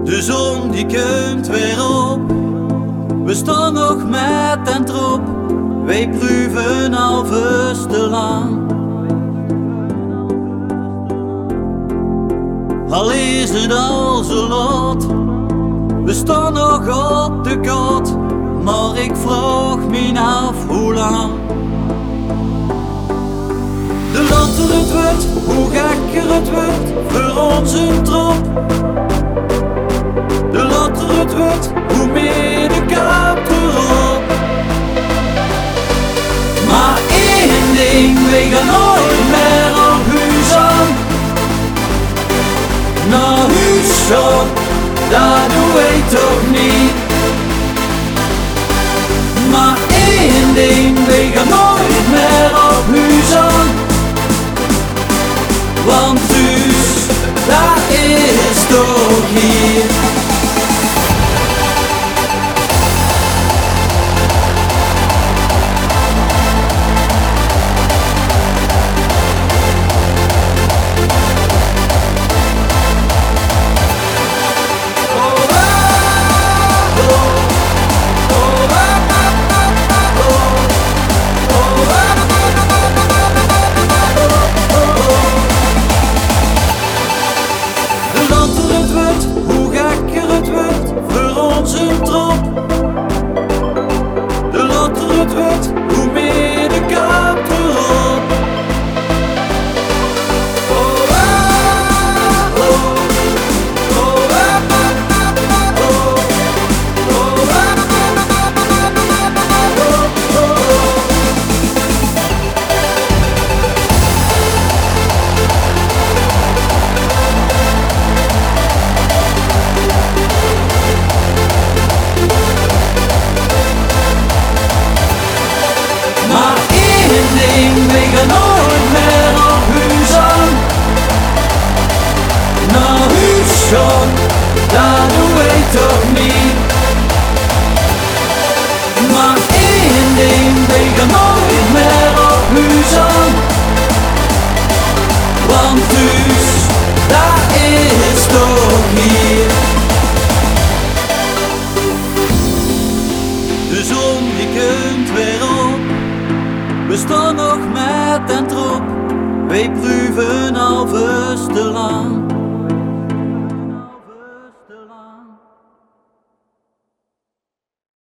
De zon die komt weer op, we staan nog met en trop. Wij proeven alvast te lang. Al is het al zo laat, we staan nog op de kot. Maar ik vraag me af hoe lang. De later het wordt, hoe gekker het wordt voor onze trop. De later het wordt, hoe meer de kaap erop. Maar één ding, we gaan nooit meer op huis aan. Naar huis gaan, dat doe ik toch niet. Maar één ding, we gaan nooit meer op huis aan. Want thuis, dat is toch hier. Hoe meer de kaap erop. Oh, ah, oh, oh, ah, oh, oh, ah, we gaan nooit meer op huis aan. Naar huis gaan, dat doe ik toch niet. Maar één ding, we gaan nooit meer op huis aan. Want thuis, dat is toch hier. De zon die komt weer op, we staan nog met en trop. Wij proeven alvast te lang.